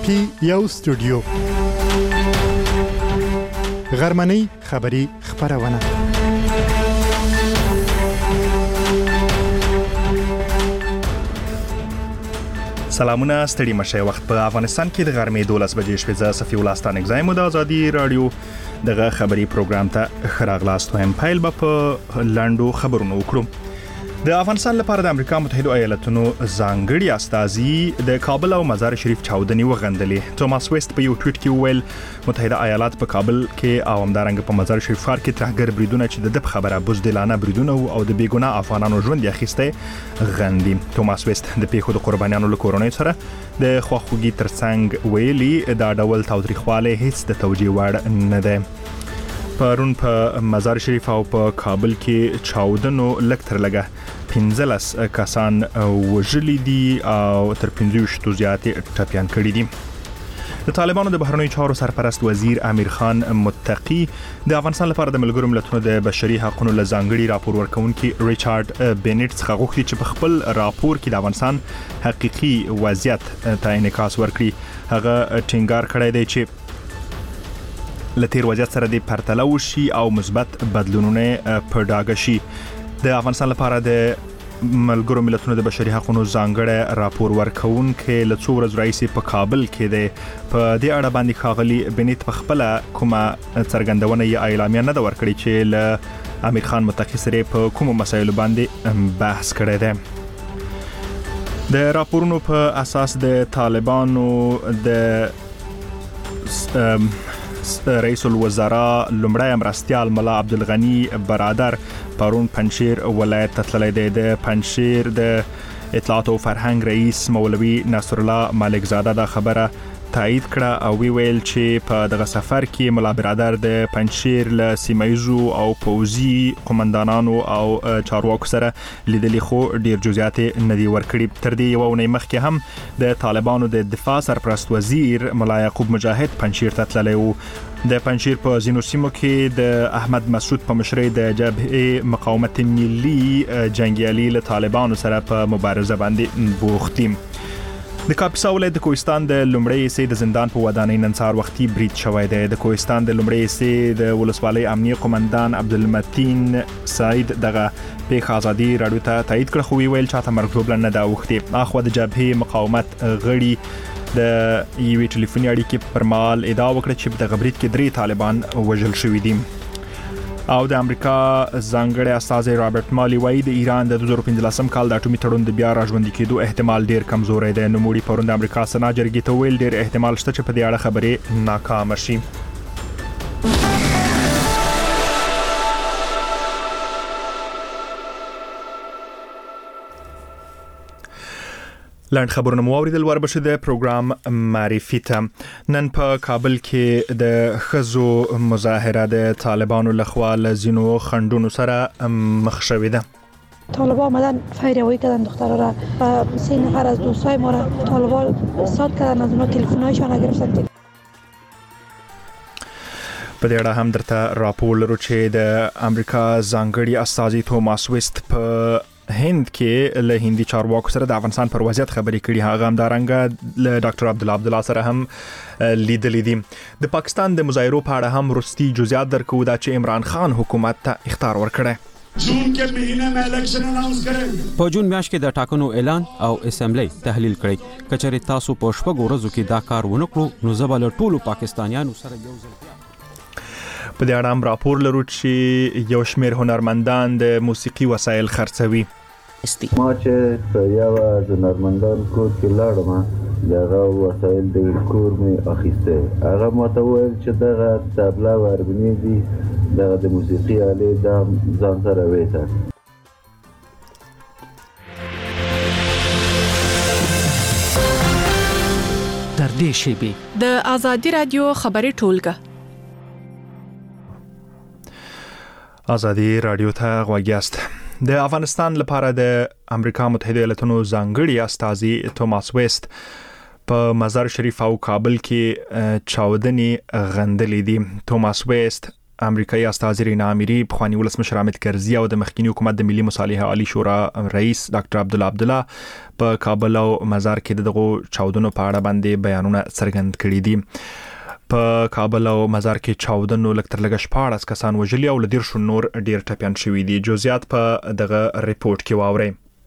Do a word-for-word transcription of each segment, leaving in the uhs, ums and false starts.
پی یو سټوډیو غرمنۍ خبری خبرونه سلامونه ستړي مشه وخت په افغانستان کې د غرمې دولس بجې شپې صفي ولستان اگزایم د ازادي رادیو دغه خبری پروګرام ته خراغلاست وایم پایل په لاندو خبرونو وکړو. د افغانستان لپاره د امریکا متحده ایالاتونو ځانګړي استازي د کابل او مزار شریف چاودنې وغندلې. توماس ویست په یو ټویټ کې وویل متحده ایالات په کابل کې او همدارنګه په مزار شریف ښار کې ترهګر بریدونه چې د خبره بوزدلانه بریدونه او د بیګناه افغانانو ژوند اخیسته غندي. توماس ویست د پیښو د قربانیانو له کورنۍ سره د خواخوږي ترڅنګ ویلي دا ډول تاوتریخواله هیڅ د توجیه وړ نه ده. پرون په مزار شریف او په کابل کې چاودنو لکتر لګه پنځلس کسان وژلي دي او تر پنځه زیاتې ټپيان کړي دي. د طالبانو د بهرنیو چارو سرپرست وزیر امیر خان متقی د افغانستان لپاره د ملګرو ملتونو د بشري حقوقو لزانګړي راپور ورکونکي ریچارډ بینټ څخه غوښتي چې په خپل راپور کې د افغانستان حقيقي وضعیت ته انعکاس ورکړي. هغه ټینګار کړی دی چې لتیر وضعیت سره د پرتله وشي او مثبت بدلونونه په ډاګه شي. د افغانستان لپاره د ملګرو ملتونو د بشري حقوقو ځانګړي راپور ورکونکي له څو ورځې راځي په کابل کې د په دې اړه باندې ښاغلي بنیت په خپل کومه څرګندونه یا اعلامیه نه دا ورکړي چې له امیر خان متقی سره په کومو مسایلو باندې بحث کړی دی. د راپورونو په اساس د طالبانو د رئیس الوزراء لومړی مرستیال ملا عبدالغنی برادر پرون پنځیر ولایت ته تللی دی. د پنځیر د اطلاعات او فرهنګ رئیس مولوی نصر الله ملک زاده دا خبره تایید کړه او وی ویل چې په دغه سفر کې ملا برادر د پنځیر له سیمایزو او پوزي قومندانانو او چارواکو سره لیدلي خو ډیر جزئیات نه دی ورکړي. تر دې یو ونې مخکې هم د طالبانو د دفاع سرپرست وزیر ملا یعقوب مجاهد پنځیر ته تللی و. د پنځیر په ځینو سیمو کې د احمد مسعود په مشرۍ د جبهه مقاومت ملي جنگیالي له طالبانو سره په مبارزه باندې بوخت دي. د کاپیسا ولایت د کوهستان د لومړی حصے د زندان په ودانۍ نن سهار وختي برید شوی دی. د کوهستان د لومړی حصے د ولسوالۍ امنیه قومندان عبدالمتین سعید دغه پیښه ازادي رادیو ته تایید کړ خو ویل چاته مرګ ژوبله نه دا وخته. اخو د جبهه مقاومت غړي د یوې ټلیفوني اړیکې پر مهال ادعا وکړه چې د برید کې درې طالبان وژل شوي دي. او د امریکا ځانګړي استازي رابرټ مالي وايي د ایران د دوه زره پنځلسم کال د اټومي تړون د بیا راژوندي کېدو احتمال ډیر کمزوري دی. نوموړي پرون د امریکا سنا جرګې ته ویل ډیر احتمال شته چې په دې اړه خبرې ناکام شي. لاند خبرونه مو اوریدل وربشه د پروګرام معرفي ته. نن په کابل کې د خزو مظاهره د طالبانو لخوا لزینو خندونو سره مخ شوې ده. طالبان آمدن فیروایی کردن دخترها را و سه نفر از دوستای ما را طالبان ساد کردن، از اونها تلفن‌هایشان گرفتن. په دې اړه هم درته راپور لرو چې د امریکا ځانګړي استازي توماس ویست په هند کې له هندي چارواکو سره د افغانستان پر وضعیت خبرې کړي. هغه هم دارنګه له ډاکټر عبد الله عبد الله سره هم لیدلې دي. د پاکستان د مظاهرو په اړه هم وروستي جزئیات درکو دا چې عمران خان حکومت ته اخطار ورکړی. جون کې مهینه میں الیکشن اناونس کړي. په جون میاشت کې د ټاکنو اعلان او اسمبلی تحلیل کړي. کچېرې تاسو په شپږ ورځو کې دا کار ونکړو نو زبل ټولو پاکستانیانو سره یو ځل. په دې اړه هم راپور لرو چې یو شمېر هنرمندان د موسیقي وسایل خرڅوي. ما چې په یو از هنرمندان کور کې لاړم دغه وسایل د کور مې اخیسته. هغه ماته وویل چې دغه طبله او اربني دي دغه د موسیقي آلې د ځان سره ویسه. در دې شیبې د ازادي رادیو خبري ټولګه ازادي رادیو ته غوږیاست. د افغانستان لپاره د امریکا متحده ایالاتونو ځانګړي استازي توماس ویست په مزار شریف او کابل کې چاودنې غندلې دي. توماس ویست امریکایي استازي رینا اميري پخوانی ولسمشر حامد کرزي او د مخکینی حکومت د ملي مصالحه عالی شورا رئیس ډاکټر عبدالله عبدالله په کابل او مزار کې دغه چاودنو په اړه باندې بیانونه څرګند کړي دي. په کابل او مزار کې چاودنو لکتر لګش پاړس کسان وجلی او لدیر شو نور ډیر ټپيان شوي دي. جزئیات په دغه ریپورت کې واورئ.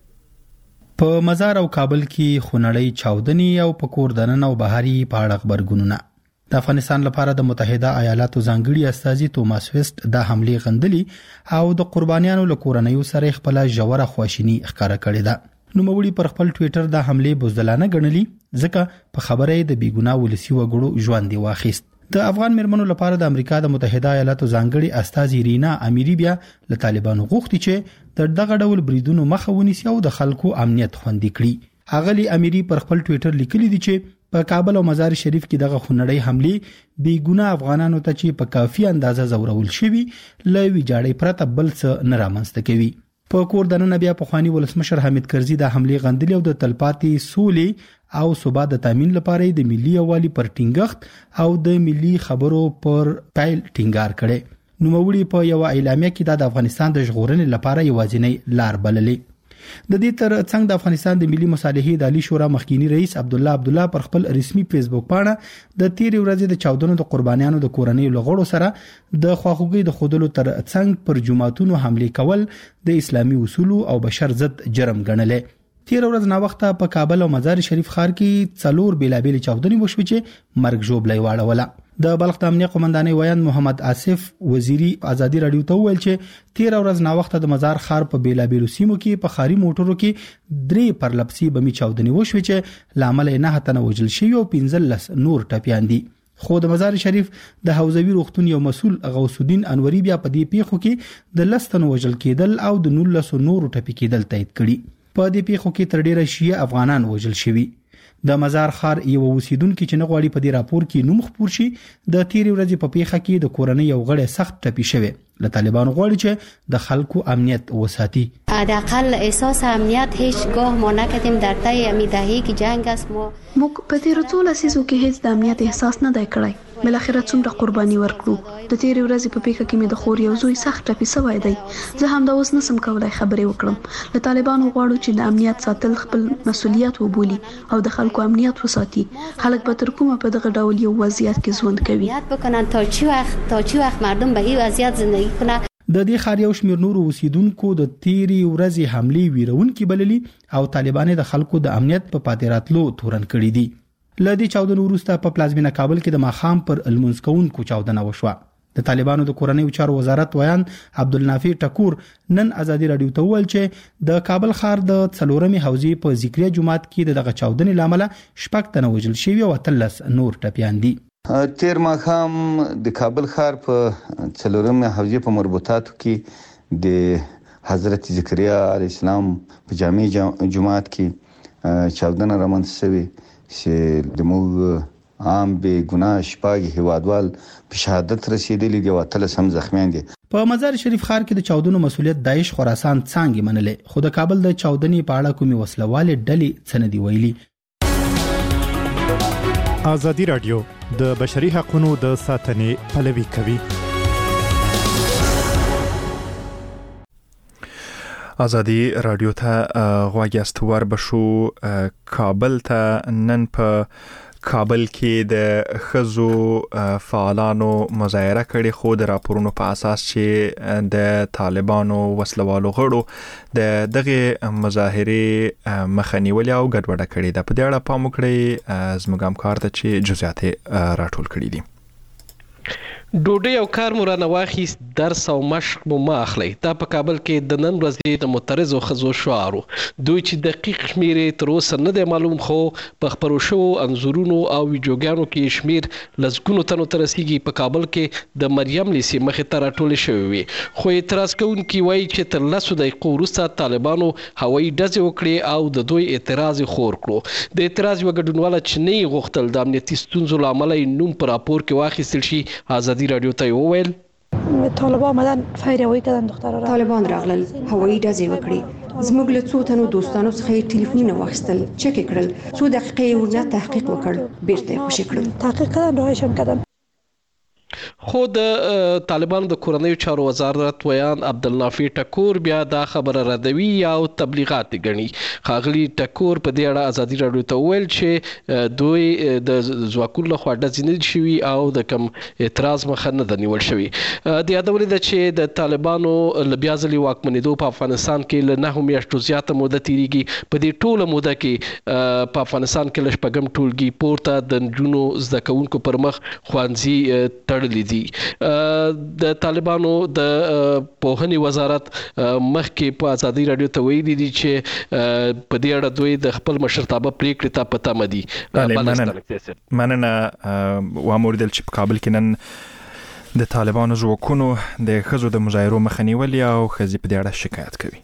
په مزار او کابل کې خونړی چاودنی او په کور دننه او بهاري پاړه خبرګونونه. د افغانستان لپاره د متحده ایالاتو ځانګړي استازي توماس ویسټ د حمله غندلي او د قربانیانو له کورنیو سره خپل ژوره خواشیني ښکارا کړې ده. نوموړي پر خپل ټوئیټر د حمله بوزدلانه ګڼلي ځکه په خبره د بیګنا ولسی وګړو ژوند دی واخیست. د افغان مرمنو لپاره د امریکا د متحده ایالاتو ځانګړي استازي رینا اميري بیا له طالبانو غوښتي چې د دغه ډول بریدونو مخه ونیسي او د خلکو امنیت خوندي کړي. اغلی اميري پر خپل ټوئیټر لیکلي دي چې په کابل او مزار شریف کې دغه خونړی حمله بی ګناه افغانانو ته چې په کافي اندازه زورول شوی لوي ویجاړی پرته بل څه نه رامنځته کوي. په کور دننه بیا په خواني ولسمشر حامد کرزي د حمله غندلي او د تلپاتې سولې او ثبات د تامین لپاره د ملي یووالي پر ټینګښت او د ملي خبرو پر پایل ټینګار کړي. نوموړي په یو اعلامیه کې د افغانستان د ژغورنې لپاره یوازینی لار بللې. د دې تر څنګ د افغانستان د ملي مصالحې د عالی شورا مخکینی رئیس عبدالله عبدالله پر خپل رسمي فیسبوک پاڼه د تیر ورځې د چاودنو د قربانیانو د کورنۍ لغړو سره د خواخوږي د خودلو تر څنګ پر جماعتونو حمله کول د اسلامي اصول او بشر ضد جرم ګڼل. تیر ورځ نا وخت په کابل او مزار شریف ښار کې څلور بیلابېل چاودنې وشوې چې مرګ ژوبلې واړوله. د بلخ د امنیه قومندانۍ ویان محمد آصف وزیری ازادي رادیو ته ویل چې تیر ورځ نا وخت د مزار ښار په بیلابېلو سیمو کې په خاري موټرو کې درې پرلپسي بمي چاودنې وشوې چې لامل نه هتنه وجل شي او پنځلس نور ټپيان دي. خو د مزار شریف د حوزوي روغتون یو مسول غوث الدین انوري بیا په دې پیښو کې د لستن وجل کېدل او د نولس نور ټپي کېدل تایید کړي. په دې پیښو کې تر ډیره شیعه افغانان وجل شوي. د مزار ښار یو اوسیدونکو چې نه غواړي په دې راپور کې نوم خپور شي د تیر ورځې په پیښه کې د کورنۍ یو غړی سخت ټپي شوی. له طالبانو غواړي چې د خلکو امنیت وساتي. حداقل احساس امنیت هیچگاه ما نکردیم در طی امی دهه‌ای که جنگ است. ما موږ په تیر څو لسیزو کې هیڅ د امنیت احساس نه دی کړی. بل اخر څومره قرباني ورکړو. د تیر ورځې په پیښه کې مې د خور یو زوی سخت ټپي شوی دی. زه هم دا اوس نسم کولای خبرې وکړم. له طالبانو غواړو چې د امنیت ساتل خپل مسؤلیت وبولي او د خلکو امنیت وساتي. خلک به تر کومه په دغه ډول یو وضعیت کې ژوند کوي. امنیت بکنن تا چی وخت تا چی وخت مردم به این وضعیت زندگی کنه. د دې ښار یو شمېر نور اوسیدونکو د تیری ورځې حمله ویرونکي بللي او طالبان د خلکو د امنیت په پاتې راتلو تورن کړي دي. لدی چاودنو وروسته په پلازمینه کابل کې د ماخام پر المنځ کوونکو چاودنه وشوه. د طالبانو د کورنۍ چارو وزارت ویان عبدالنافع ټکور نن ازادي رادیو ته ویل چې د کابل ښار د څلورمې حوزې په ذکریا جماعت کې دغه چاودنې لامل شپږ تنه وژل شوي او تلس نور ټپيان دي. تیر ماخام د کابل ښار په څلورمه حوزې په مربوطاتو کې د حضرت زکریا علیه السلام په جامع جماعت کې چاودنه رامنځته شوې چې د موږ عام به ګناه شپږ هیوادوال په شهادت رسیدلي دي او اتلس هم زخمیان دي. په مزار شریف ښار کې د چاودنو مسولیت داعش خراسان څنګه منلې خو د کابل د چاودنې په اړه کومي وسلواله ډلې څه دی ویلي. ازادي رادیو د بشري حقوقو د ساتنې پلوي کوي. ازادي رادیو ته غواړي استوار بشو کابل ته نن په کابل کې د خزو فعالانو مظاهره کړې خو د راپورونو په اساس چې د طالبانو وسلوالو غړو د دغه مظاهره مخنیول او ګډوډه کړې ده. په دې اړه پام وکړئ زموږ همکار ته چې جزئیات راټول کړي دي. ډوډۍ او کار مو رانه واخیست، درس او مشق مو ما اخلئ. دا په کابل کې د نن ورځې د معترضو ښځو شعار دوی چې دقیق شمېرې تر اوسه نه دی معلوم، خو په خپرو شوو انځورونو او ویډیوګانو کې شمېر لسګونو تنو ته رسیږي. په کابل کې د مریم لیسې مخې ته راټولې شوې وې، خو اعتراض کوونکي وایي چې تر لسو دقیقو وروسته طالبانو هوایي ډزې وکړې او د دوی اعتراض یې خور کړو. د اعتراض یوه ګډونواله چې نه یې غوښتل د امنیتي ستونزو له امله یې نوم په راپور کې واخیستل شي، ازادي رادیو ته وویل طالبان آمدن فیر هوایی کردن دخترها را. طالبان راغلل، هوایی ډزې وکړې. زموږ له څو تنو دوستانو څخه یې ټلیفونونه واخیستل، چک یې کړل، څو دقیقې یې ورنه تحقیق وکړ، بیرته یې خوشي کړل. تحقیق کردن راهشان کردن. خو د طالبانو د کورنیو چارو وزارت ویان عبدالنافع ټکور بیا دا خبره ردوي او تبلیغات غني. خاغلی ټکور په دې اړه ازادي راډیو ته ویل چې دوی د ځواکونو لخوا ډزنیل شوي او د کم اعتراض مخه نه د نیول شوي. د یادولې ده چې د طالبانو بیا ځلې واکمنېدو په افغانستان کې له نهو میاشتو زیاته موده تیریږي. په دې ټوله موده کې په افغانستان کې له شپږم ټولګي پورته د نجونو زده کوونکو پر مخ ښوونځي تړلي دي. د طالبانو د پوهنې وزارت مخکې په ازادي راډیو ته ویلي دي چې په دې اړه دوی د خپل مشرتابه پریکړې ته په تمه دي. مننه. واموردل چې په کابل کې نن د طالبانو ځواکونو د ښځو د مظاهرو مخه نیولې او ښځې په دې اړه شکایت کوي.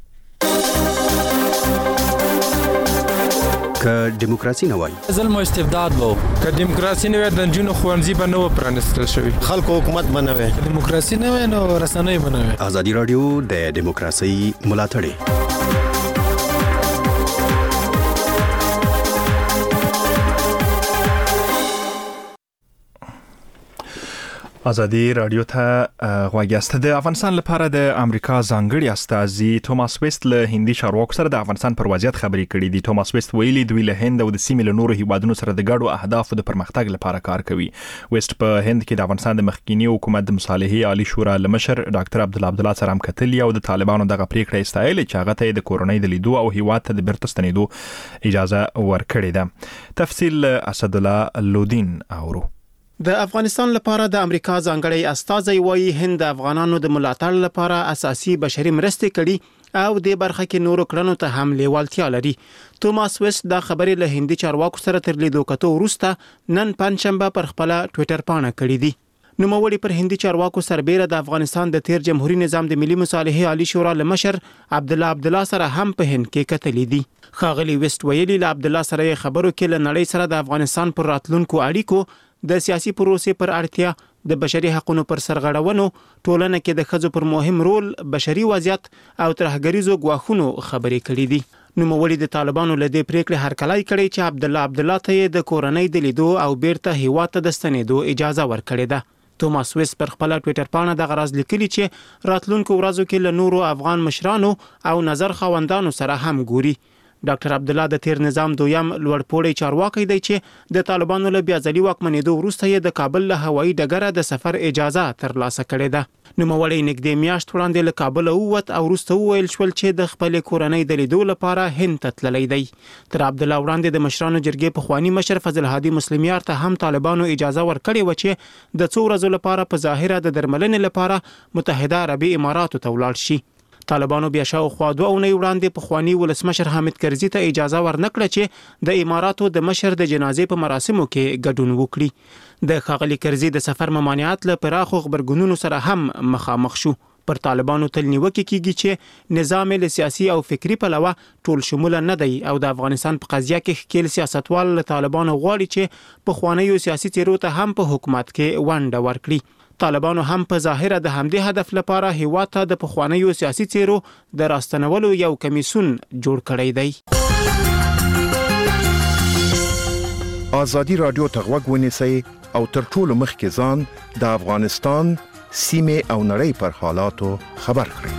که دیموکراسي نه وای ظلم او استبداد وو، که دیموکراسي نه وای د نجونو ښوونځي به نه و پرانیستل شوي، خلکو حکومت به نه وای، دیموکراسي نه وای نو رسنۍ به نه وای. ازادي راډیو د دیموکراسي ملاتړ ازادي راډیو ته غواړي است. د افغانستان لپاره د امریکا ځانګړي استازي توماس ویست له هندي چارواکو سره د افغانستان پر وضعیت خبرې کړې دي. توماس ویست ویلي دوی له هند او د سیمې له نورو هیوادونو سره د ګډو اهدافو د پرمختګ لپاره کار کوي. ویست په هند کې د افغانستان د مخکینی حکومت د مصالحې عالی شورا لمشر ډاکټر عبدالله عبدالله سره هم کتلي او د طالبانو دغه پریکړه استایل چې هغه ته د کورونۍ د لیدو او هیواد ته د بیرته ستنېدو اجازه ورکړې ده. تفصیل اسد الله لودین اورو. د افغانستان لپاره د امریکا ځانګړی استازی وایي هند د افغانانو د ملاتړ لپاره اساسي بشري مرستې کړي او د برخه کې نورو کړنو ته هم لیوالتیا لري. توماس ویست دا خبرې له هندي چارواکو سره تر لیدو کتو وروسته نن پنځشنبه پر خپل ټوئیټر پاڼه کړې دي. نوموړي پر هندي چارواکو سربېره د افغانستان د تیر جمهوریت نظام د ملي مصالحې عالی شورا لمشر عبدالله عبدالله سره هم په هند کې کتلې دي. خاغلی ویست ویلي له عبدالله سره خبرو کې له نړۍ سره د افغانستان پر راتلونکو اړیکو، د سیاسي پروسې پر اړتیا، د بشري حقوقو پر سرغړونو، ټولنه کې د ښځو پر مهم رول، بشري وضعیت او ترهګریزو ګواښونو خبرې کړې دي. نوموړي د طالبانو له دې پریکړې هرکلی کړی چې عبدالله عبدالله ته د کورنۍ د لیدو او بیرته هیواد ته د ستنېدو اجازه ورکړې ده. توماس ویست پر خپل ټوئیټر پاڼه د غراز لیکلي چې راتلونکو ورځو کې له نورو افغان مشرانو او نظر خواندانو سره هم ګوري. ډاکټر عبدالله د تیر نظام دویم لوړپوړی چارواکي دی چې د طالبانو له بیا ځلي واکمنېدو وروسته یې د کابل له هوایي ډګره د سفر اجازه ترلاسه کړې ده. نوموړی نږدې میاشت وړاندې له کابل ووت او وروسته وویل شول چې د خپلې کورنۍ د لیدو لپاره هند ته تللی دی. تر عبدالله وړاندې د مشرانو جرګې پخواني مشر فضل هادي مسلمیار ته هم طالبانو اجازه ورکړې و چې د څو ورځو لپاره په ظاهره د درملنې لپاره متحده عربي اماراتو ته ولاړ شي. طالبانو بیا شاوخوا دوه اونۍ وړاندې پخواني ولسمشر حامد کرزي ته اجازه ورنکړه چې د اماراتو د مشر د جنازې په مراسمو کې ګډون وکړي. د ښاغلي کرزي د سفر ممانعت له پراخو خبرګونونو سره هم مخامخ شو. پر طالبانو تل نیوکه کیږي چې نظام له سیاسي او فکری پلوه ټول شموله نه دی او د افغانستان په قضیه کې خپل سیاستوال له طالبانو غواړي چې په خوانیو سیاسي تیرو ته هم په حکومت کې ونډه ورکړي. طالبانو هم په ظاهره د همدې هدف لپاره هیواد ته د پخوانیو سیاسي تیرو د راستنولو یو کمیسون جوړ کړی دی. ازادي راډیو ته غوږ ونیسئ او تر ټولو مخکې ځان د افغانستان سیمې او نړۍ پر حالاتو خبر کړئ.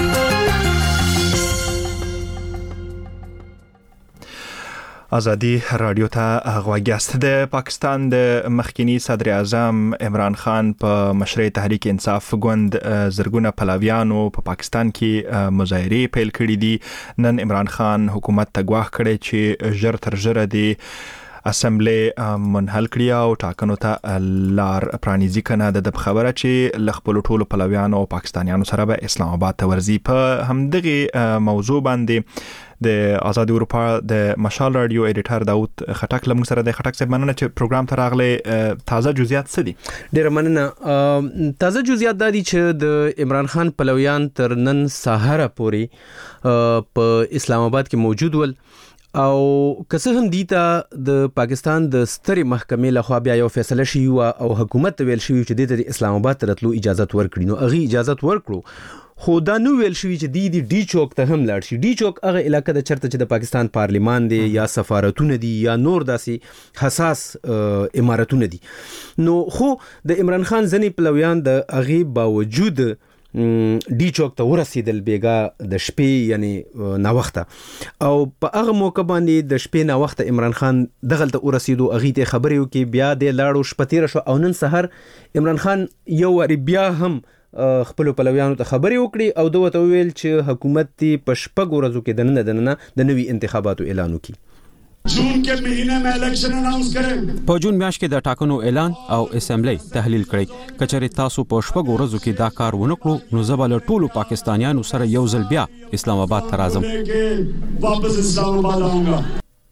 ازادي راډیو ته غواړي است. د پاکستان د مخکینی صدر اعظم عمران خان په مشرۍ تحریک انصاف ګوند زرګونه پلاویانو په پاکستان کې مظاهرې پیل کړې دي. نن عمران خان حکومت ته ګواښ کړی چې ژر تر ژره دی اسمبلی منحل کړی او ټاکنو ته لار پرانیزي کنه. د خبره چې ل خپل ټولو پلویانو او پاکستانیانو سره به اسلام آباد ته ورځي. په همدغه موضوع باندې د آزاد اروپا د مشال رادیو ایډیټر داوود خټک لمن سره د خټک صاحب مننه چې پروګرام ته راغله. تازه جزئیات څه دي؟ ډیر مننه. تازه جزئیات د دي چې د عمران خان پلویان تر نن سهار پورې په اسلام آباد کې موجود ول او که څه هم دیته د پاکستان د سترې محکمې لخوا بیا یو فیصله شي او حکومت ویل شي چې د اسلام آباد ترتلو اجازه ورکړي، نو هغه اجازه ورکړو، خو دا نو ویل شوی چې دی دی ډی چوک ته هم لاړ شي. ډی چوک هغه علاقه د چرته چې د پاکستان پارلیمان دی یا سفارتونه دي یا نور داسې حساس امارتونه دي. نو خو د عمران خان ځنې پلویان د هغې باوجود ډی چوک ته ورسېدل بیګا د شپې یعنی ناوخته، او په هغه موقع باندې د شپې ناوخته عمران خان دغلته ورسېدو، هغې ته خبرې وکړې، بیا د لاړو شپه تېره شو او نن سهار عمران خان یو وارې بیا هم خپل پلویانو ته خبرې وکړي او دوی ته ویل چې حکومت تی په شپږ ورځو کې دننه دننه د نوي انتخاباتو اعلان وکړي. جون के महीने में इलेक्शन अनाउंस करें. په جون میاشت کې د ټاکنو اعلان او اسمبلی تحلیل کړي. کچېرې تاسو په شپږ ورځو کې دا کار ونکړو نو زه به له ټولو پاکستانیانو سره یو ځل بیا اسلام آباد ته راځم. واپس اسلام آباد آؤں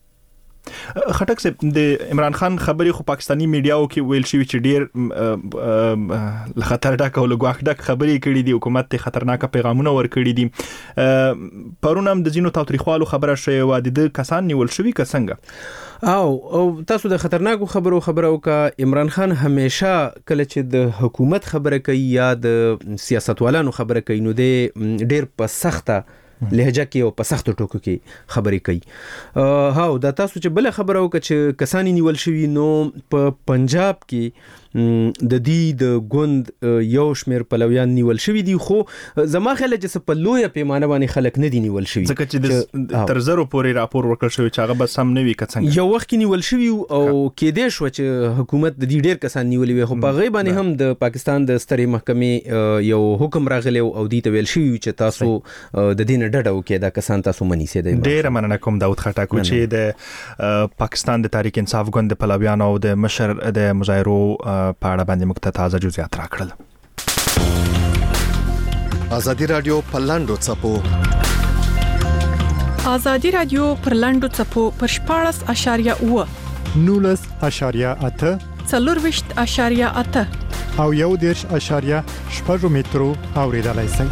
خټک صاحب، د عمران خان خبرې خو پاکستانی میډیاو کې ویل شوی چې ډیر ل خطر ډک او لګواخ ډک خبرې کړې دي، حکومت ته خطرناک پیغامونه ورکړي دي. پرون هم د ځینو تاوتریخوالو خبره شوې و، د کسان نیول شوی که څنګه؟ او او تاسو د خطرناکو خبرو خبرو کا عمران خان همیشه کله چې د حکومت خبره کوي یا د سیاستوالانو خبره کوي نو د ډیر په سخته لهجه کې او په سختو ټکو کې خبرې کوي. هاو دا تاسو چې بل خبره وکړه چې کسانی نیول شوی، نو په پنجاب کې د دې د ګوند یو شمیر پلویان نیول شوی دي، خو زما خیال چې په لویه پیمانه باندې خلک نه دي نیول شوی، ځکه چې د تر زرو پورې راپور ورکړل شوی چې هغه بس هم نه وي کڅنګ یو وخت کې نیول شوی او کې دې شو چې حکومت د دې ډیر کسان نیولې وي، خو په غي باندې هم د پاکستان د سترې محکمې یو حکم راغلی او دې ته ویل شوی چې تاسو د دین ډډه وکړئ، دا کسان تاسو منی سي. ډیر مننه کوم داود خټک چې د پاکستان د تحریک انصاف ګوند د پلویانو او د مشر د مظاهرو په اړه باندې موږ ته تازه جزئیات راکړل. ازادي رادیو په لاندو چپو ازادي رادیو پر لاندو چپو پر شپاړس اشاریه اوه نولس اشاریه اته څلورویشت اشاریه اته او یو دېرش اشاریه شپږ مترو اوریدلای شئ.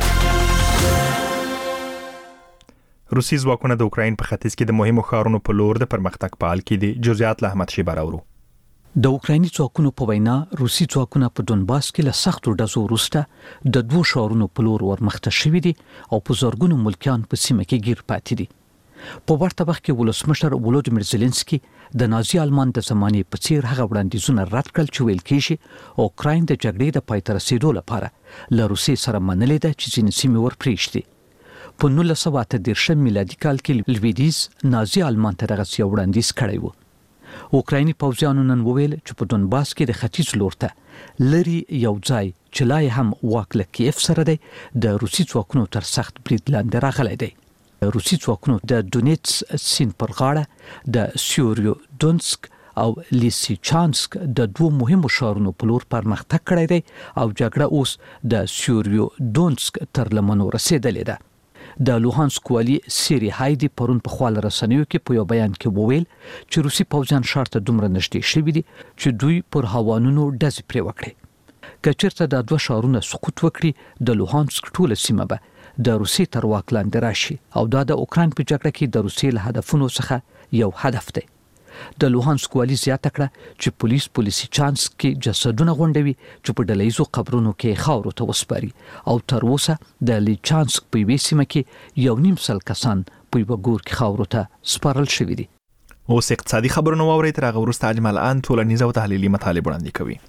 روسي ځواکونه د اوکراین په ختیځ کې د مهمو ښارونو په لور د پرمختګ په حال کې دي. جزئیات له احمد شیبه راوړو. د اوکرایني ځواکونو په وینا روسي ځواکونه په دونباس کې له سختو ډزو وروسته د دوه ښارونو په لور ورمخته شوي دي او په زرګونو ملکیان په سیمه کې ګیر پاتې دي. په ورته وخت کې ولسمشر ولودیمیر زيلنسکي د نازي آلمان د زمانې په څیر هغه وړاندیزونه رد کړل چې ویل کېږي اوکراین د جګړې د پای ته رسیدو لپاره له روسي سره منلې ده چې ځینې سیمې ورپرېږدي. په نولس سوه اته دېرشم میلادي کال کې لویدیز نازي آلمان ته دغسې یو وړاندیز کړی و. اوکرایني پوځیانو نن وویل چې په دونباس کې د ختیځ لور ته لري یو ځای چې لا هم واک له کیف سره دی د روسي ځواکونو تر سخت برید لاندې راغلی دی. روسي ځواکونو د دونیتس سیند پر غاړه د سیوریو دونسک او لیسیچانسک د دوه مهمو ښارونو په لور پرمختګ کړی دی او جګړه اوس د سیوریو دونسک تر لمنو رسېدلې ده. د لوهانسک والي سيري هايدي پرون په خپل رسنیو کې په یو بیان کې وویل چې روسي پوځیان ښار ته دومره نږدې شوي دي چې دوی پر هوانونو ډزې پرې وکړي. که چېرته دا دوه ښارونه سقوط وکړي د لوهانسک ټوله سیمه به د روسي تر واک لاندې راشي او دا د اوکراین په جګړه کې د روسي له هدفونو څخه یو هدف دی. د لوهانسک والي زیاته کړه چې پولیس پولیسي چانس کې جسدونه غونډوي چې په ډلهیزو قبرونو کې خاورو ته وسپاري او تر اوسه د لیچانسک په یوې سیمه کې یو نیم سل کسان په یوه ګور کې خاورو ته سپارل شوي دي. اوس اقتصادي خبرونه واورئ، تر هغه وروسته اجمل ان ټولنیز او تحلیلي مطالب وړاندې کوي.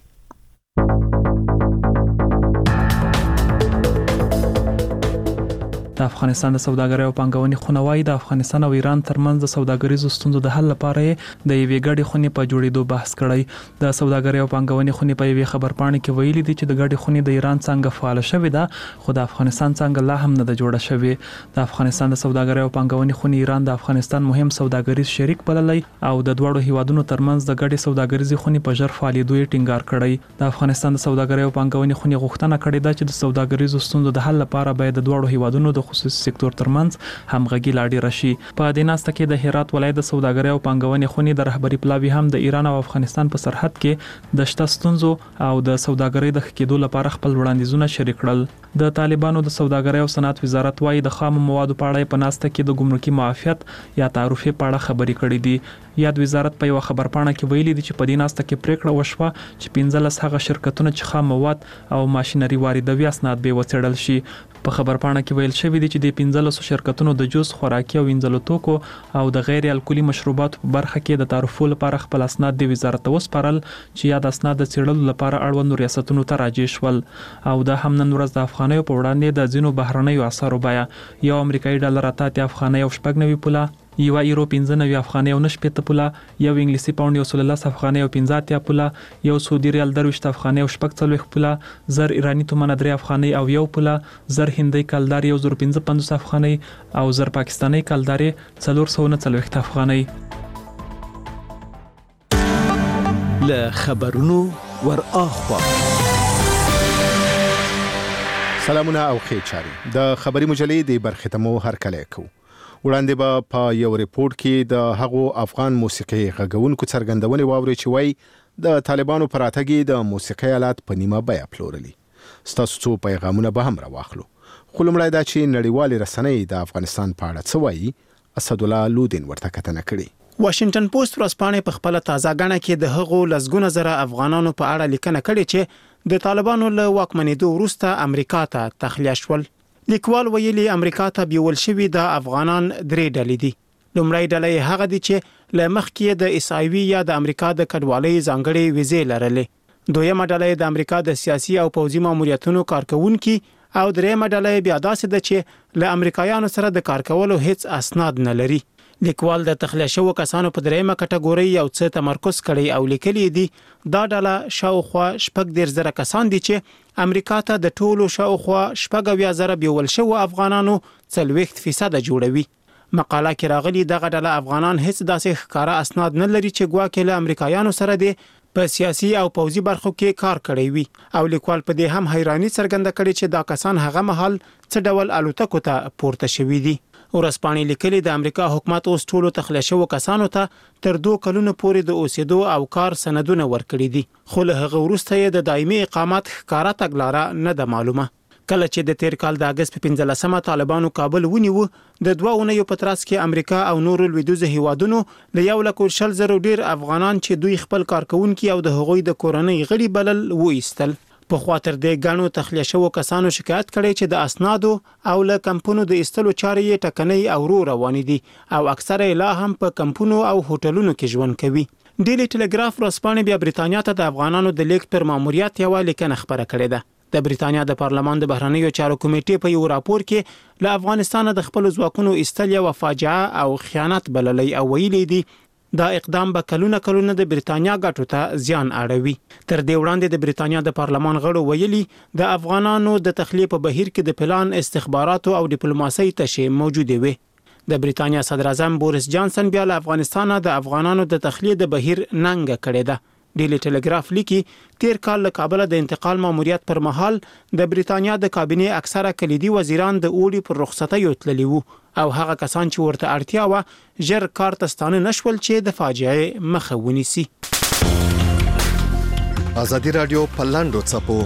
د افغانستان د سوداګرۍ او پانګونې خونوای د افغانستان او ایران ترمنځ د سوداګریزو ستونزو د حل لپاره د یوې ګډې خونې په جوړېدو بحث کړی. د سوداګرۍ او پانګونې خونې په یوې خبرپاڼې کې ویلي دي چې د ګډې خونې د ایران څنګه فعال شوې ده خو د افغانستان څنګه لا هم نه ده جوړه شوې. د افغانستان د سوداګرۍ او پانګونې خونې ایران د افغانستان مهم سوداګریز شریک بللی او د دوړو هیوادونو ترمنځ د ګډې سوداګریزي خونې په ژر فعالیدو یې ټینګار کړی. د افغانستان د سوداګرۍ او پانګونې خونې غوښتنه کړې ده چې د سوداګریزو ستونزو د حل لپاره باید د دوړو هیوادونو د خصوصي سکتور ترمنځ همغږي لا ډیره شي. په دې ناسته کې د هرات ولایت د سوداګرۍ او پانګونې خونې د رهبری پلاوی هم د ایران او افغانستان په سرحد کې د شته ستونزو او د سوداګرۍ د ښه کېدو لپاره خپل وړاندیزونه شریک کړل. د طالبانو د سوداګرۍ او صنعت وزارت وايي د خام موادو په اړه په ناسته کې د ګمرکي معافیت یا تعرفې په اړه خبرې کړې دي. یاد وزارت په یو خبرپاڼه کې ویلي دي چې په دې ناسته کې پریکړه وشوه چې پنځلس هغه شرکتونه چې خام مواد او ماشينري واردوي اسناد به وڅېړل شي. په خبرپاڼه کې ویل شوی دی چې د پنځلس شرکتونو د جوس خوراکي او وینځلو توکو او د غیر الکولي مشروباتو په برخه کې د تعرفو لپاره خپل اسناد د وزارت ته وسپارل چې یاد اسناد د څېړلو لپاره اړوند ریاستونو ته راجع شول. او د هم نن ورځ د افغانیو په وړاندې د ځینو بهرنیو اسعارو بیه یو امریکایي ډالر اتیا افغانۍ او شپږ نوي پوله، یو ایرو پنځه نوي افغانۍ او نهه شپېته پوله، یو انګلیسي پاوند یو سل لس افغانۍ او پنځه اتیا پوله، یو سعودي ریال درویشت افغانۍ او شپږ څلوېښت پوله، زر ایرانی تومنه درې افغانۍ او یو پوله، زر هندۍ کلدار یو زر پنځه پنځوس افغانۍ او زر پاکستاني کلدارې څلور سوه نه څلوېښت افغانۍ. له خبرونو ور اخوا سلامونه او ښې چارې د خبري مجلې د برخې ته مو هرکلی کوو. وړاندې به په یو ریپورت کې د هغو افغان موسیقي غږونکو څرګندونې واورئ چې وایي د طالبانو پر راتګ د موسیقي آلات په نیمه بیه پلورلي. ستاسو څو پیغامونه به هم راواخلو، خو لومړی دا چې نړیوالې رسنۍ د افغانستان په اړه څه وایي. اسدالله لودین ورته کتنه کړې. واشنگټن پوسټ ورځپاڼې په خپل تازه غاڼه کې د هغو لسګونه زره افغانانو په اړه لیکنه کړې چې د طالبانو له واکمنېدو وروسته امریکا ته تخلیه شول. لیکوال ویلي امریکا ته بیول شوی د افغانان درې ډلې دي. لومړی ډله هغه دي چې له مخکې د اسایوي یا د امریکا د کډوالۍ ځانګړې ویزې لرلې. دویمه ډله د امریکا د سیاسي او پوځي ماموریتونو کارکونکي او دریمه ډله بیا داسې ده چې له امریکایانو سره د کار کولو هیڅ اسناد نه لري. لیکوال د تخلیه شوو کسانو په دریمه کټګوري یو څه تمرکز کړی او لیکلي دي دا ډله شاوخوا شپږ دېرش زره کسان دي چې امریکا ته د ټولو شاوخوا شپږ اویا زره بیول شوو افغانانو څلوېښت فیصده جوړوي. مقاله کې راغلي دغه ډله افغانان هیڅ داسې ښکاره اسناد نه لري چې ګواکې له امریکایانو سره دي په سیاسي او پوځي برخو کې کار کړی وي. او لیکوال په دې هم حیرانی څرګنده کړې چې دا کسان هغه مهال څه ډول الوتکو ته پورته شوي دي. ورځپاڼې لیکلي د امریکا حکومت اوس ټولو تخلیه شوو کسانو ته تر دوه کلونو پورې د اوسېدو او کار سندونه ورکړي دي، خو له هغه وروسته یې د دایمي اقامت ښکاره تګلاره نه ده معلومه. کله چې د تیر کال د اگست په پنځلسمه طالبانو کابل ونیو، د دوه اونیو په ترڅ کې امریکا او نورو لویدیځو هیوادونو له یو لک شل زره ډیر افغانان چې دوی خپل کارکونکي او د هغوی د کورنۍ غړي بلل وایستل. په خاطر د غنو تخلیه شوو کسانو شکایت کړي چې د اسنادو او له کمپونو د استلو چارې ټکنۍ او رو روان دي او اکثره لا هم په کمپونو او هوټلونو کې ژوند کوي. ډیلی ټلګراف ورځپاڼې بیا بریتانیا ته د افغانانو د لیک پر ماموریت یو لیکنه خبره کړې ده. د بریتانیا د پارلمان د بهرنیو چارو کمیټې په یو راپور کې له افغانستان د خپل ځواکونو استل یو فاجعه او خیانت بللی او ویلي دي دا اقدام به کلونه کلونه د بریتانیا ګټو ته زیان اړوي. تر دې وړاندې د بریتانیا د پارلمان غړو ویلي د افغانانو د تخلیه په بهیر کې د پلان استخباراتو او ډیپلوماسۍ تشې موجوده وي. د بریتانیا صدر اعظم بوریس جانسن بیا له افغانستان د افغانانو د تخلیه د بهیر ننګ کړی ده. ډیلی ټلګراف لیکي تیر کال له کابل د انتقال ماموریت پر مهال د بریتانیا د کابینې اکثره کلیدي وزیران د اوړي پر رخصتۍ تللي وو او هغه کسان چې ورته اړتیا و ژر کار ته ستانه نشول چې د فاجعې مخه ونیسي. ازادي رادیو په لاندو چپو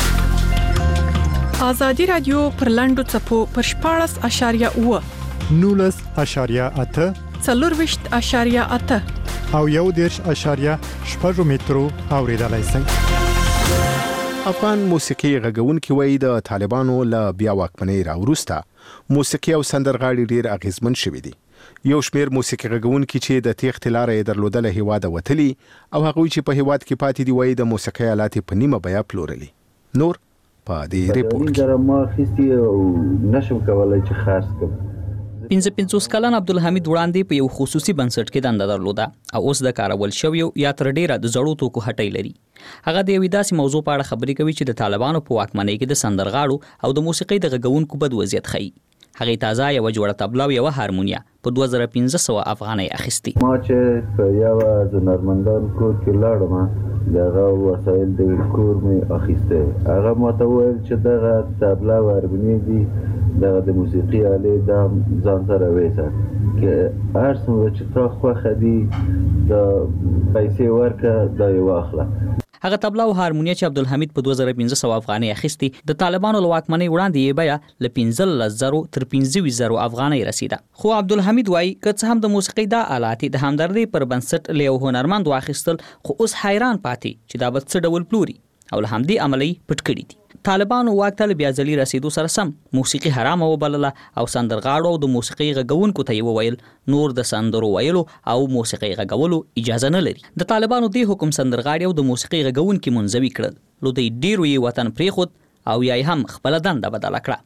ازادي رادیو پر لاندو چپو پر شپاړس اشاریه اوه نولس اشاریه اته څلور ویشت اشاریه اته او یو دیرش اشاریه شپږ مترو اوریدلای شئ. افغان موسیقي غږونکي وایي د طالبانو له بیا واکمنۍ راوروسته موسیقي او سندرغاړي ډیر اغیزمن شوي دي. یو شمیر موسیقي غږونکي چې د تېښتې لاره یې درلودله هیواده وتلي او هغوی چې په هیواد کې پاتې دي وایي د موسیقي آلات په نیمه بیه پلورلي. نور په دې ریپورت کې ما خستی او نشم کولای چې خرڅ کړم. پنځه پنځوس کلن عبدالحمید وړاندې په یو خصوصي بنسټ کې دنده درلوده او اوس د کارول شویو یا تر ډیره د زړو توکو هټۍ لري. هغه د یوې داسې موضوع په اړه خبرې کوي چې د طالبانو په واکمنۍ کې د سندرغاړو او د موسیقۍ د غږونکو بد وضعیت ښيي. هغې تازه یوه جوړه طبله او یوه هارمونیا په دوه زره پنځه سوه افغانۍ اخیستې. ما چې په یوه هنرمندان کور کې لاړم د هغه وسایل د کور مې اخیسته. هغه ماته وویل چې دغه طبله او هارمونیا دي دغه د موسیقي آلې دا ځان سره وېسه که هر څومره چې تا خوښه دي د پیسې ورکه دا یې واخله. هغه طبله او هارمونیه چې عبدالحمید په دوه زره پنځه سوه افغانۍ اخیستې د طالبانو له واکمنۍ وړاندې یې بیه له پنځلس زرو تر پنځه ویشت زرو افغانۍ رسیده. خو عبدالحمید وایي که څه هم د موسیقۍ دا آلات د همدردۍ پر بنسټ له یو هنرمند واخیستل خو اوس حیران پاتې چې دا به څه ډول پلوري او له همدې امله یې پټ کړي دي. طالبانو واک ته له بیا ځلي رسیدو سره سم موسیقي حرامه وبلله او سندرغاړو او د موسیقي غږونکو ته یې وویل نور د سندرو ویلو او موسیقي غږولو اجازه نه لري. د طالبانو دې حکم سندرغاړي او د موسیقي غږونکي منزوي کړل. نو دوی ډېرو یې وطن پرېښود او یا یې هم خپله دنده بدله کړه.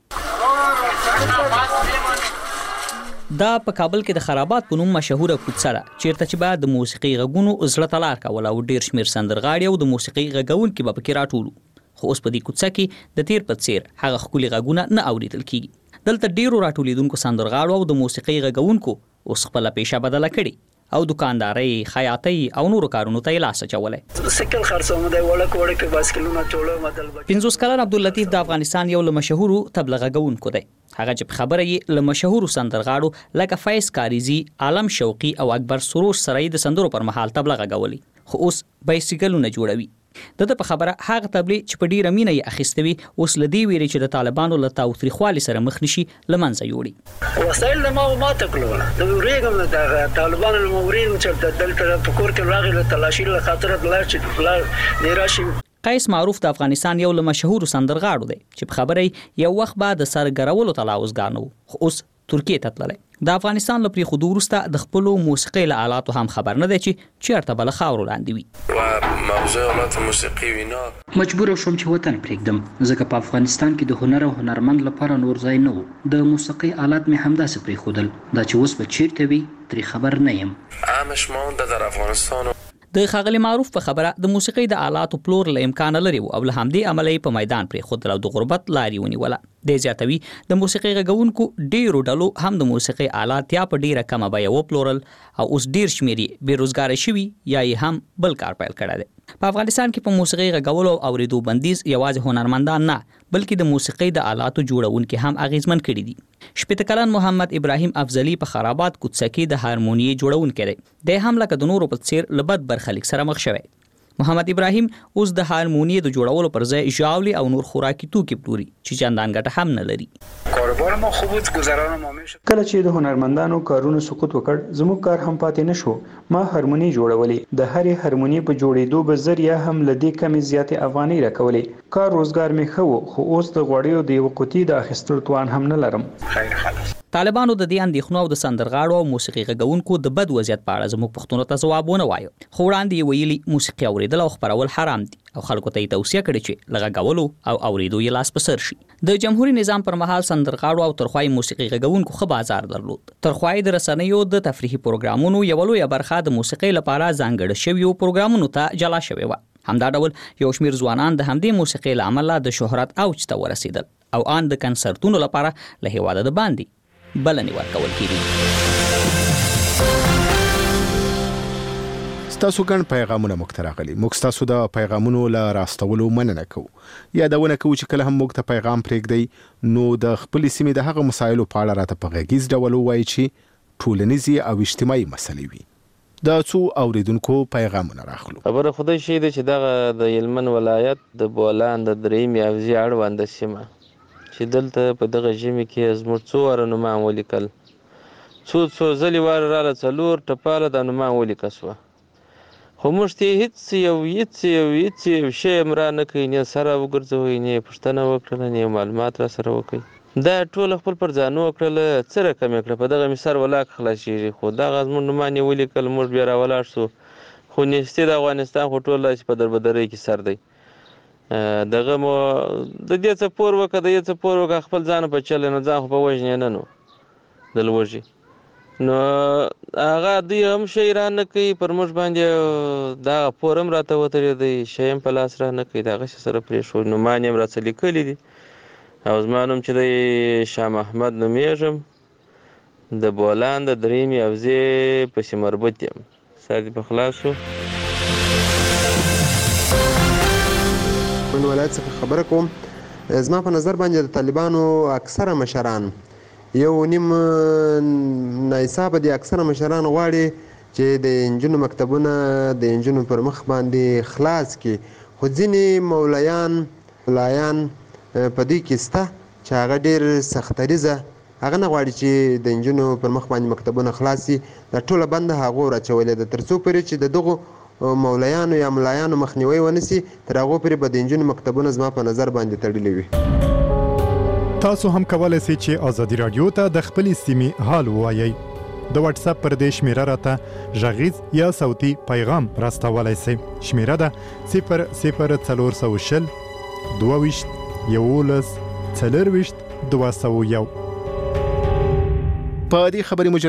دا په کابل کې د خرابات په نوم مشهوره کوڅه ده چیرته چې به د موسیقي غږونو زړه ته لار کول او ډېر شمېر سندرغاړي او د موسیقي غږونکي به پکې راټولو. خو اوس په دې کوڅه کې د تیر په څیر هغه ښکلي غږونه نه اورېدل کیږي. دلته ډېرو راټولېدونکو سندرغاړو او د موسیقي غږونکو اوس خپله پیشه بدله کړې او دکاندارۍ، خیاطۍ او نورو کارونو ته یې لاس اچولی. سیکل خرڅوم دی وړک وړک بایسکلونه ټولوم دلته. پنځوس کلن عبداللطیف د افغانستان یو له مشهورو طبله غږونکو دی. هغه چې په خبره یې له مشهورو سندرغاړو لکه فیض کاریزي، عالم شوقي او اکبر سروش سره یې د سندرو پر مهال طبله غږولي. خو اوس بایسکلونه جوړوي. د ده په خبره هغه طبلې چې په ډېره مینه یې اخیستې وي اوس له دې ویرې چې د طالبانو له تاوتریخوالي سره مخ نشي له منځه یوړي. وسایل د ما ماته کړل. د وریګم د طالبانو له مورین چې دلته په کور کې راغی له تلاشي له خاطر د لا چې لا نه راشي. قیس معروف د افغانستان یو له مشهورو سندرغاړو دی چې په خبره یو وخت بعد د سرګرولو تلاوزګار نه و خو اوس ترکیه ته تللی. د افغانستان له پرېښودو وروسته د خپلو موسیقۍ له آلاتو هم خبر نه دی چې چېرته به له خاورو لاندې وي. و موضوع آلات موسیقي وینا مجبور شوم چې وطن پرېږدم ځکه په افغانستان کې د هنر او هنرمند لپاره نور ځای نه و. د موسیقۍ آلات مې همداسې پرېښودل. دا چې اوس به چېرته وي ترې خبر نه یم. همش مانده در افغانستان. د ښاغلي معروف په خبره د موسیقۍ د آلاتو پلور له امکانه لري او له همدې امله یې په میدان پرېښودل او د غربت لارې ونیوله. دی زیاتوي د موسیقۍ غږونکو ډېرو ډلو هم د موسیقۍ آلات یا په ډېره کمه بیه وپلورل او اوس ډېر شمېر یې بېروزګاره شوي یا یې هم بل کار پیل کړی دی. په افغانستان کې په موسیقۍ غږولو او اورېدو بندیز یوازې هنرمندان نه بلکې د موسیقۍ د آلاتو جوړونکي هم اغیزمن کړي دي. شپېته کلن محمد ابراهیم افضلي په خرابات کوڅه کې د هارمونیې جوړونکی دی. دی هم لکه د نورو په څېر له بد برخلیک سره مخ شوی. محمد ابراهیم اوس د هارمونیې د جوړولو پر ځای ژاولې او نور خوراکي توکي پلوري چې چندان ګټه هم نه لري. کاروبار ما خوب بود گذران ما میشه. کله چې د هنرمندانو کارونو سقوط وکړ زموږ کار هم پاتې نشو. ما هارمونی جوړولې د هرې هارمونی په جوړېدو به زر یا هم لدې کمې زیاتې افغانۍ راکولې. کار روزګار مې ښه و خو اوس د غوړیو د یو قوتي د اخیستلو توان هم نه لرم. خیر خلاص. طالبانو د دې اندېښنو او د سندرغاړو او موسیقي غږونکو د بد وضعیت په اړه زموږ پوښتنو ته ځواب ونه وایه. خو وړاندې یې ویلي موسیقي اورېدل او خپرول حرام دي او خلکو ته یې توصیه کړې چې له غږولو او اورېدو یې لاس په سر شي. د جمهوري نظام پر مهال سندرغاړو او ترخوایي موسیقي غږونکو ښه بازار درلود. ترخوایي د رسنیو د تفریحي پروګرامونو یوه لویه برخه د موسیقۍ لپاره ځانګړې شویو پروګرامونو ته جلا شوې وه. همدا ډول یو شمېر ځوانان د همدې موسیقۍ له امله د شهرت اوج ته ورسېدل او آن د کنسرتونو لپاره له هېواده د باندې بلنې ورکول کېږي. ستاسو ګڼ پیغامونه موږ ته راغلي. موږ ستاسو د پیغامونو له راستولو مننه کوو. یادونه کوو چې کله هم موږ ته پیغام پرېږدئ نو د خپلې سیمې د هغه مسایلو په اړه راته په غږیز ډول ووایئ چې ټولنیزې او اجتماعي مسلې وي. دا څو اوریدونکو پیغامونه راخلو. خبره خدای شي چې دغه د هلمند ولایت د بولان د درېیمې حوزې اړونده سیمه چې دلته په دغه ژمي کې زموږ څو واره نومان ولیکل څو څو ځلې واره راله څلور ټپاله دا نومان ولیکه سوه خو موږ ته هېڅ یو هېڅ یو هېڅ یو شی هم را نه کوي نه سره وګرځوئ نه یې پوښتنه وکړله نه یې معلومات را سره وکړئ. دا ټوله خپل پر ځانو وکړله څه رقم یې کړه په دغه مې سر ولاک خلاصېږي خو دغه زموږ نومان یې ولیکل موږ بیا را ولاړ سو خو نیستي د افغانستان خو ټول داسې په دربدرۍ کې سر دی. دغه مو د دې څه پور وکړه د دې څه پور وکړه خپل ځان په چلې نه ځان خو په وژنې نه نو د لوږې نو هغه دوی هم شی را نه کوي پر موږ باندې دغه پور هم راته وترېدی شی هم په لاس را نه کوي د هغه شي سره پرېښود نومان یې هم راڅه لیکلي دي او زما نوم چې دی شاه محمد نومېږم د بولان د درېیمې حوزې پسې مربوط یم. سر دې په خلاص شو. من ولایت څخه خبره کوم. زما په نظر باندې د طالبانو اکثره مشران یو نیم نایصابه دي، اکثره مشران غواړي چې د انجونو مکتبونه د انجونو پر مخ باندې خلاص کړي، خو ځینې مولایان ملایان په دوی کې شته چې هغه ډېر سختریزه، هغه نه غواړي چې د انجونو پر مخ باندې مکتبونه خلاص شي، د ټوله بنده هغو راچولې ده، تر څو پورې چې د دغو مولایانو یا ملایانو مخنیوی ونشي، تر هغو پورې به د انجونو مکتبونه زما په نظر باندې تړلي وي. تاسو هم کولای شئ چې ازادي رادیو ته د خپلې سیمې حال ووایئ. د واتس اپ پر دې شمیره راته غږیز یا صوتي پیغام راستولی شئ. شمیره ده صفر صفر څلور سوه شل دوه ویشت یولس څلور ویشت دوه سوه یو. په دې خبري مجلې